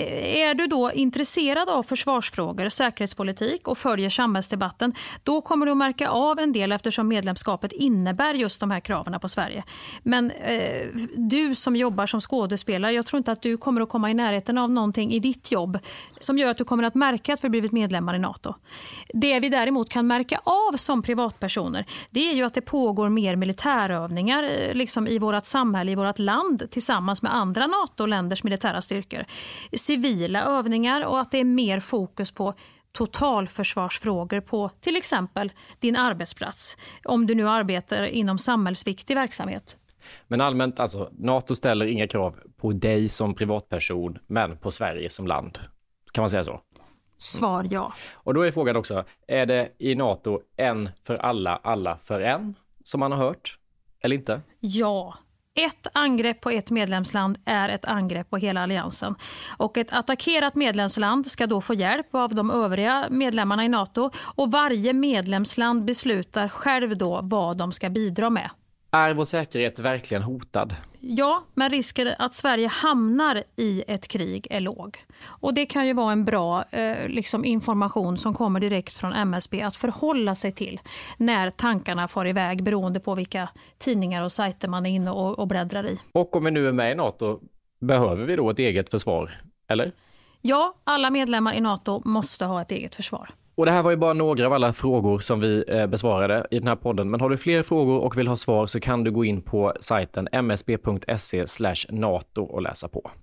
Är du då intresserad av försvarsfrågor, säkerhetspolitik och följer samhällsdebatten, då kommer du att märka av en del eftersom medlemskapet innebär just de här kraven på Sverige. Men eh, du som jobbar som skådespelare, jag tror inte att du kommer att komma i närheten av någonting i ditt jobb som gör att du kommer att märka att vi blivit medlemmar i NATO. Det vi däremot kan märka av som privatpersoner, det är ju att det pågår mer militärövningar liksom i vårt samhälle, i vårt land tillsammans med andra NATO-länders militära styrkor. Civila övningar och att det är mer fokus på totalförsvarsfrågor på till exempel din arbetsplats om du nu arbetar inom samhällsviktig verksamhet. Men allmänt, alltså NATO ställer inga krav på dig som privatperson men på Sverige som land. Kan man säga så? Svar ja. Och då är frågan också, är det i NATO en för alla, alla för en som man har hört eller inte? Ja. Ett angrepp på ett medlemsland är ett angrepp på hela alliansen. Och ett attackerat medlemsland ska då få hjälp av de övriga medlemmarna i NATO. Och varje medlemsland beslutar själv då vad de ska bidra med. Är vår säkerhet verkligen hotad? Ja, men risken att Sverige hamnar i ett krig är låg. Och det kan ju vara en bra eh, liksom information som kommer direkt från M S B att förhålla sig till när tankarna far iväg beroende på vilka tidningar och sajter man är inne och, och bläddrar i. Och om vi nu är med i NATO, behöver vi då ett eget försvar, eller? Ja, alla medlemmar i NATO måste ha ett eget försvar. Och det här var ju bara några av alla frågor som vi eh, besvarade i den här podden. Men har du fler frågor och vill ha svar så kan du gå in på sajten m s b punkt s e slash nato och läsa på.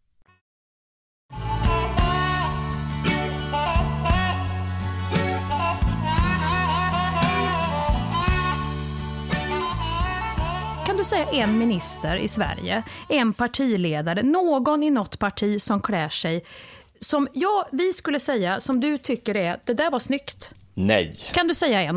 Kan du säga en minister i Sverige, en partiledare, någon i något parti som klär sig som ja, vi skulle säga, som du tycker är, det där var snyggt? Nej. Kan du säga en?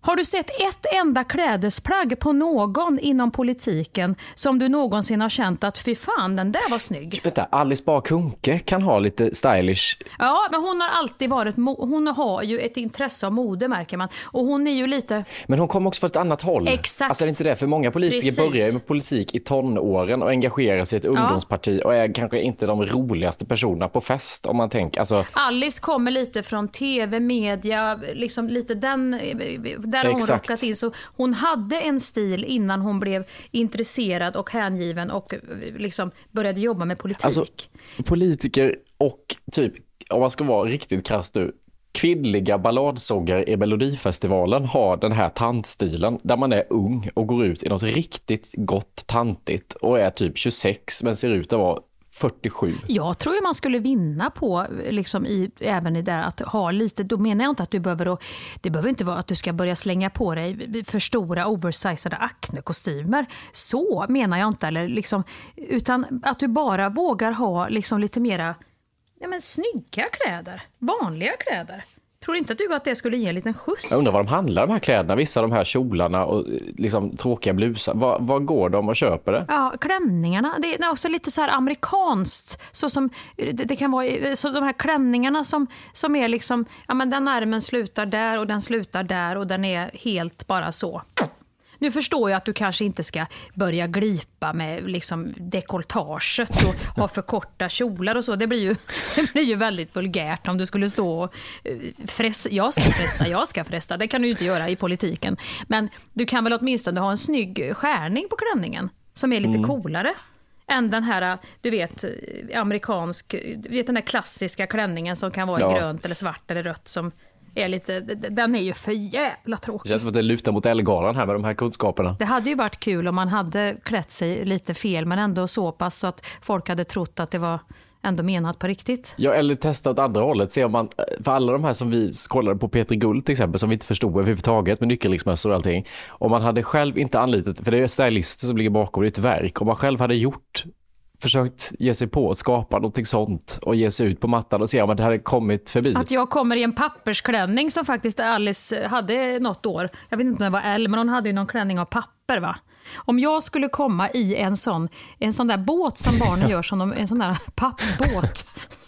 Har du sett ett enda klädesplagg på någon inom politiken som du någonsin har känt att fy fan, den där var snygg? Vänta, Alice Bah Kuhnke kan ha lite stylish. Ja, men hon har alltid varit, hon har ju ett intresse av mode, märker man. Och hon är ju lite... Men hon kommer också från ett annat håll. Exakt. Alltså är det inte det? För många politiker Precis. börjar med politik i tonåren och engagerar sig i ett ja. ungdomsparti och är kanske inte de roligaste personerna på fest, om man tänker. Alltså... Alice kommer lite från tv, media, liksom lite den... Där har hon råkat in. Så hon hade en stil innan hon blev intresserad och hängiven och liksom började jobba med politik. Alltså, politiker och typ, om man ska vara riktigt krass nu, kvinnliga balladsångare i Melodifestivalen har den här tantstilen där man är ung och går ut i något riktigt gott tantigt och är typ tjugosex men ser ut att vara fyrtiosju. Jag tror ju man skulle vinna på liksom i, även i det att ha lite, då menar jag inte att du behöver och, det behöver inte vara att du ska börja slänga på dig för stora oversizade Acne-kostymer. Så menar jag inte, eller liksom, utan att du bara vågar ha liksom lite mera ja, men snygga kläder, vanliga kläder. Tror inte att du att det skulle ge en liten skjuts? Jag undrar vad de handlar, de här kläderna, vissa av de här kjolarna och liksom tråkiga blusar. Vad, vad går de och köper det? Ja, klänningarna. Det är också lite så här amerikanskt. Så som, det, det kan vara så de här klänningarna som, som är liksom, ja men den armen slutar där och den slutar där och den är helt bara så. Nu förstår jag att du kanske inte ska börja glipa med liksom dekoltaget och ha för korta kjolar och så. Det blir ju, det blir ju väldigt vulgärt om du skulle stå och fresta. Jag ska fresta, jag ska fresta. Det kan du ju inte göra i politiken. Men du kan väl åtminstone ha en snygg skärning på klänningen som är lite mm. coolare än den här, du vet, amerikansk, du vet den där klassiska klänningen som kan vara ja. grönt eller svart eller rött som... Är lite, den är ju för jävla tråkig. Det känns som att det lutar mot Ellegalan här med de här kunskaperna. Det hade ju varit kul om man hade klätt sig lite fel men ändå så pass så att folk hade trott att det var ändå menat på riktigt. Ja, eller testa åt andra hållet. Se om man, för alla de här som vi kollade på Petri Guld till exempel, som vi inte förstod överhuvudtaget med nyckelriksmössor och allting. Om man hade själv inte anlitat, för det är stylister som ligger bakom, det är ett verk. Om man själv hade gjort försökt ge sig på att skapa något sånt och ge sig ut på mattan och se om det hade kommit förbi. Att jag kommer i en pappersklänning som faktiskt Alice hade något år. Jag vet inte om det var Elle, men hon hade ju någon klänning av papper, va? Om jag skulle komma i en sån, en sån där båt som barnen gör, som de, en sån där pappbåt.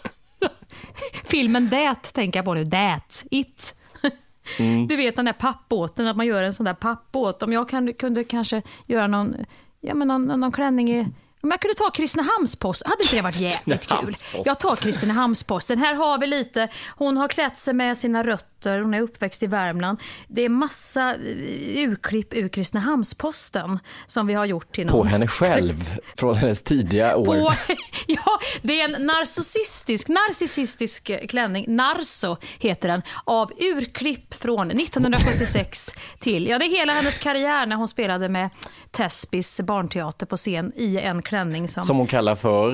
Filmen Det tänker jag på nu. That, it. Mm. Du vet den där pappbåten, att man gör en sån där pappbåt. Om jag kan, kunde kanske göra någon, ja, men någon, någon klänning i... Om jag kunde ta Kristinehamnsposten, hade inte det varit jävligt kul. Jag tar Kristinehamnsposten. Här har vi lite, hon har klätt sig med sina rötter, hon är uppväxt i Värmland. Det är massa urklipp ur Kristinehamnsposten som vi har gjort till någon. På henne själv, från hennes tidiga år. På, ja, det är en narcissistisk, narcissistisk klänning, Narso heter den, av urklipp från nittonhundrasjuttiosex till, ja det är hela hennes karriär när hon spelade med Tesbys barnteater på scen i en klänning som... Som hon kallar för...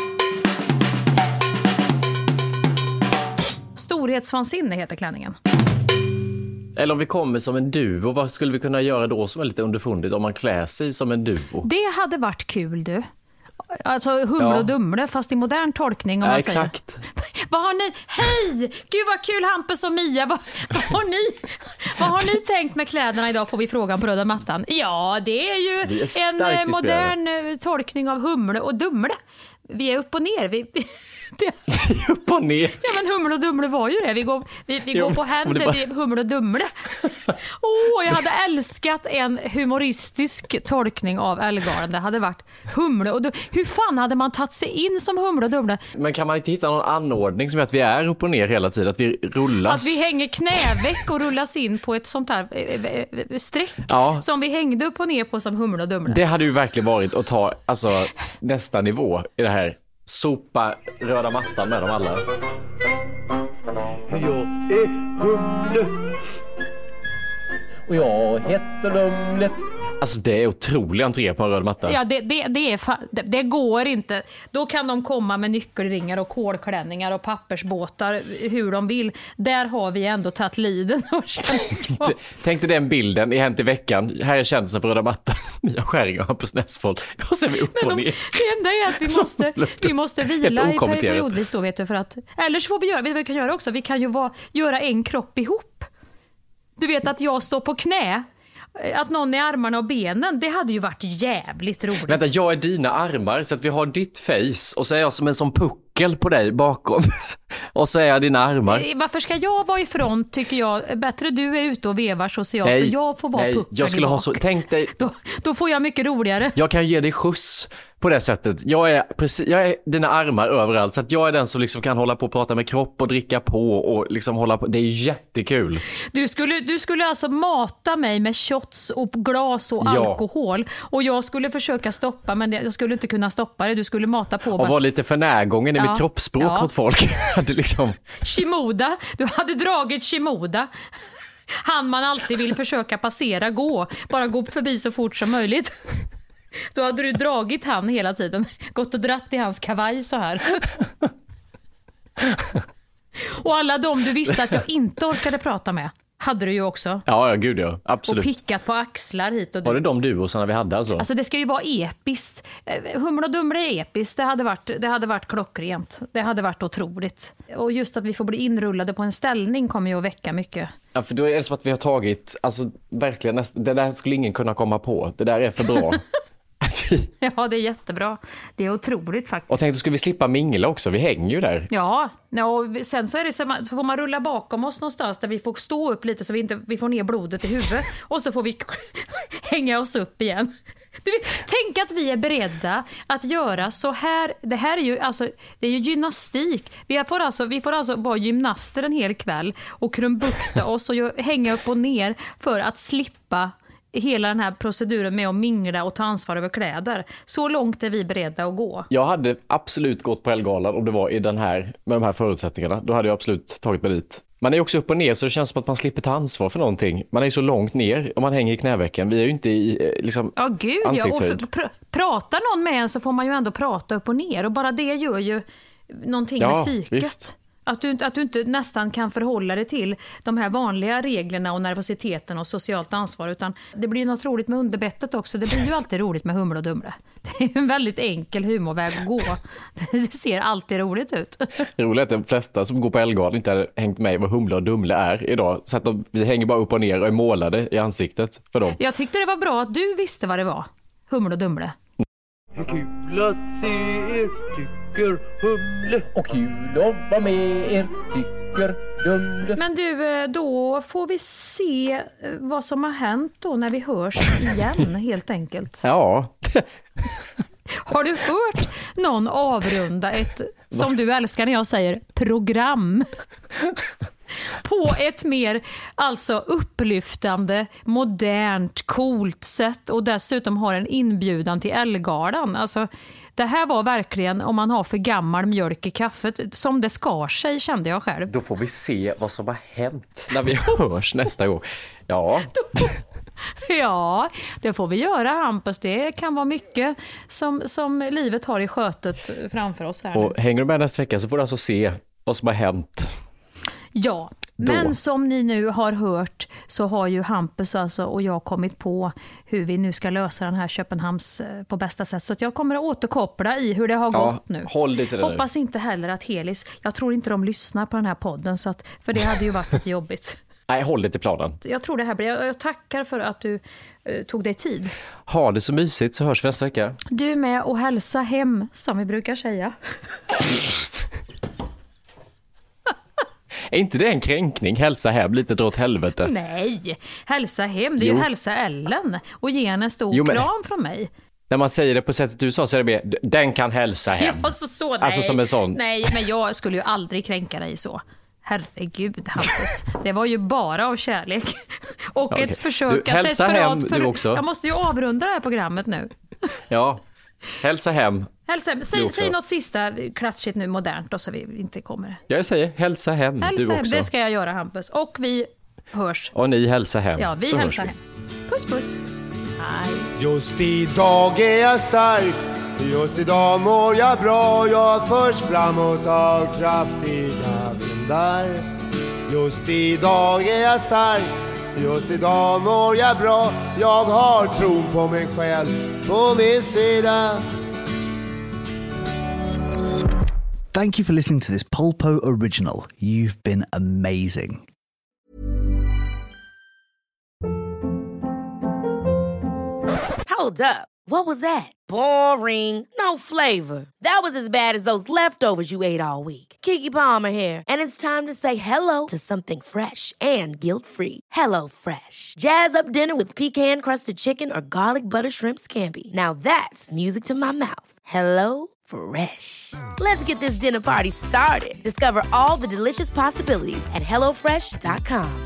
Storhetsvansinne heter klänningen. Eller om vi kommer som en duo, vad skulle vi kunna göra då som är lite underfundigt om man klär sig som en duo? Det hade varit kul, du. Alltså Humle ja. och Dumle, fast i modern tolkning om ja, man exakt. säger. Vad har ni? Hej! Gud vad kul, Hampus och Mia. Vad, vad, har ni, vad har ni tänkt med kläderna idag, får vi frågan på röda mattan. Ja, det är ju vi är en modern tolkning av Humle och Dumle. Vi är upp och ner. Vi, det, upp och ner. Ja, men Humle och Dumle var ju det. Vi går, vi, vi jo, går på händer, bara... vi Humle och Dumle. Åh, oh, jag hade älskat en humoristisk tolkning av Ellegalan. Det hade varit Humle och Dumle. Hur fan hade man tagit sig in som Humle och Dumle? Men kan man inte hitta någon anordning som gör att vi är upp och ner hela tiden? Att vi rullas? Att vi hänger knäveck och rullas in på ett sånt här streck ja. som vi hängde upp och ner på som Humle och Dumle. Det hade ju verkligen varit att ta alltså, nästa nivå i det här. Sopa röda mattan med dem alla. Jag är Humle och jag heter Dumle. Alltså det är otrolig entré på en röd matta. Ja, det, det, det, är fa- det, det går inte. Då kan de komma med nyckelringar och kolklänningar och pappersbåtar hur de vill. Där har vi ändå tagit liden. Tänk dig den bilden i Hänt i veckan. Här är kändisen på röda mattan. Mia Skäring och Hampus Nessvold. Och så är vi upp Men och de, ner. Det enda är att vi måste, vi måste vila i periodvis då, vet du, för att, eller så får vi göra, vi kan göra också, vi kan ju vara, göra en kropp ihop. Du vet att jag står på knä. Att någon i armarna och benen, det hade ju varit jävligt roligt. Vänta, jag är dina armar så att vi har ditt face och så är jag som en sån puckel på dig bakom. Och så är jag dina armar. Varför ska jag vara ifrån, tycker jag? Bättre du är ute och vevar socialt nej, och jag får vara nej, puckeln jag skulle i ha bak. så, tänk dig. Då, då får jag mycket roligare. Jag kan ge dig skjuts på det sättet. Jag är, precis, jag är dina armar överallt så att jag är den som liksom kan hålla på och prata med kropp och dricka på och liksom hålla på. Det är jättekul. Du skulle, du skulle alltså mata mig med shots och glas och ja. alkohol och jag skulle försöka stoppa, men jag skulle inte kunna stoppa det. Du skulle mata på. Och vara lite för närgången i ja. mitt kroppsspråk ja. mot folk. Det liksom... Shimoda, du hade dragit Shimoda. Han man alltid vill försöka passera, gå. Bara gå förbi så fort som möjligt. Då hade du dragit han hela tiden. Gått och dratt i hans kavaj så här. Och alla de du visste att jag inte orkade prata med hade du ju också. Ja, ja gud ja, absolut. Och pickat på axlar hit och dit. Var det de duosarna vi hade alltså? Alltså det ska ju vara episkt. Humla och Dumle är episkt. Det hade varit, det hade varit klockrent. Det hade varit otroligt. Och just att vi får bli inrullade på en ställning kommer ju att väcka mycket. Ja, för då är det som att vi har tagit, alltså verkligen, näst, det där skulle ingen kunna komma på. Det där är för bra. Ja, det är jättebra. Det är otroligt faktiskt. Och tänk, då ska vi slippa mingla också. Vi hänger ju där. Ja, och sen så, är det så, så får man rulla bakom oss någonstans där vi får stå upp lite så vi inte vi får ner blodet i huvudet. Och så får vi hänga oss upp igen. Du, tänk att vi är beredda att göra så här. Det här är ju, alltså, det är ju gymnastik. Vi får alltså, vi får alltså vara gymnaster en hel kväll och krumbukta oss och hänga upp och ner för att slippa hela den här proceduren med att mingla och ta ansvar över kläder. Så långt är vi beredda att gå. Jag hade absolut gått på Ellegalan om det var i den här, med de här förutsättningarna. Då hade jag absolut tagit mig dit. Man är ju också upp och ner så det känns som att man slipper ta ansvar för någonting. Man är ju så långt ner om man hänger i knävecken. Vi är ju inte i liksom, ja, gud, ansiktshöjd. Ja, och pr- pratar någon med en så får man ju ändå prata upp och ner. Och bara det gör ju någonting ja, med psyket. Visst. Att du, att du inte nästan kan förhålla dig till de här vanliga reglerna och nervositeten och socialt ansvar, utan det blir något roligt med underbettet också. Det blir ju alltid roligt med Humla och Dumle. Det är en väldigt enkel humorväg att gå. Det ser alltid roligt ut. Det är roligt att de flesta som går på Ellegalan inte har hängt med vad Humla och Dumle är idag. Så att de, vi hänger bara upp och ner och är målade i ansiktet för dem. Jag tyckte det var bra att du visste vad det var. Humla och Dumle. Hur kul att se er, tycker Humle. Och kul att vara med er, tycker Dumle. Men du, då får vi se vad som har hänt då när vi hörs igen, helt enkelt. Ja. Har du hört någon avrunda ett, som du älskar när jag säger, program? På ett mer alltså upplyftande, modernt, coolt sätt och dessutom har en inbjudan till Ellegalan. Alltså, det här var verkligen, om man har för gammal mjölk i kaffet, som det skar sig, kände jag själv. Då får vi se vad som har hänt när vi hörs nästa gång. Ja. Ja, det får vi göra, Hampus. Det kan vara mycket som, som livet har i skötet framför oss här. Och hänger du med nästa vecka så får du alltså se vad som har hänt. Ja, Då. Men som ni nu har hört så har ju Hampus alltså och jag kommit på hur vi nu ska lösa den här Köpenhamns på bästa sätt. Så att jag kommer att återkoppla i hur det har ja, gått nu. Håll det till det. Hoppas inte heller att Helis, jag tror inte de lyssnar på den här podden, så att, för det hade ju varit lite jobbigt. Nej, håll det till planen. Jag tror det här blir, jag tackar för att du eh, tog dig tid. Ha det så mysigt, så hörs vi nästa vecka. Du med, och hälsa hem, som vi brukar säga. Är inte det en kränkning? Hälsa hem, lite dra åt helvete. Nej, hälsa hem, det är jo. ju hälsa Ellen. Och ge en stor jo, men... kram från mig. När man säger det på sättet du sa så är det mer, den kan hälsa hem. Ja, så, så, nej. Alltså som en sån. Nej, men jag skulle ju aldrig kränka dig så. Herregud, Hampus. Det var ju bara av kärlek. Och okay. ett försök du, att hälsa desperat hem för... du också. Jag måste ju avrunda det här programmet nu. Ja, hälsa hem. Hälsa hem. Säg, säg något sista klatschigt nu, modernt, då, så vi inte kommer. Jag säger hälsa hem, hälsa du hem, också. det ska jag göra, Hampus. Och vi hörs. Och ni hälsa hem. Ja, vi så hälsar vi. hem. Puss, puss. Hej. Just idag är jag stark, just idag mår jag bra. Jag förs framåt av kraftiga vindar. Just idag är jag stark, just idag mår jag bra. Jag har tron på mig själv på min sida. Thank you for listening to this Polpo original. You've been amazing. Hold up. What was that? Boring. No flavor. That was as bad as those leftovers you ate all week. Keke Palmer here, and it's time to say hello to something fresh and guilt-free. Hello Fresh. Jazz up dinner with pecan-crusted chicken or garlic butter shrimp scampi. Now that's music to my mouth. Hello Fresh. Let's get this dinner party started. Discover all the delicious possibilities at hello fresh dot com.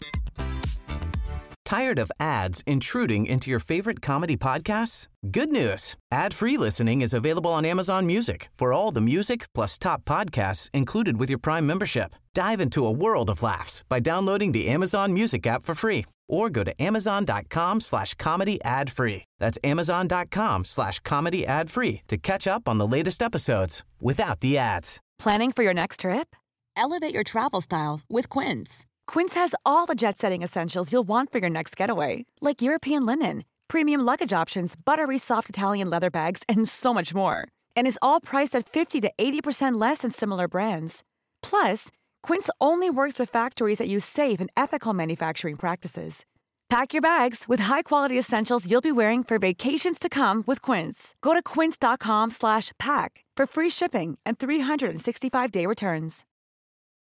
Tired of ads intruding into your favorite comedy podcasts? Good news. Ad-free listening is available on Amazon Music for all the music plus top podcasts included with your Prime membership. Dive into a world of laughs by downloading the Amazon Music app for free or go to amazon.com slash comedy ad free. That's amazon.com slash comedy ad free to catch up on the latest episodes without the ads. Planning for your next trip? Elevate your travel style with Quince. Quince has all the jet-setting essentials you'll want for your next getaway, like European linen, premium luggage options, buttery soft Italian leather bags, and so much more. And is all priced at fifty to eighty percent less than similar brands. Plus, Quince only works with factories that use safe and ethical manufacturing practices. Pack your bags with high-quality essentials you'll be wearing for vacations to come with Quince. Go to quince.com slash pack for free shipping and three sixty-five day returns.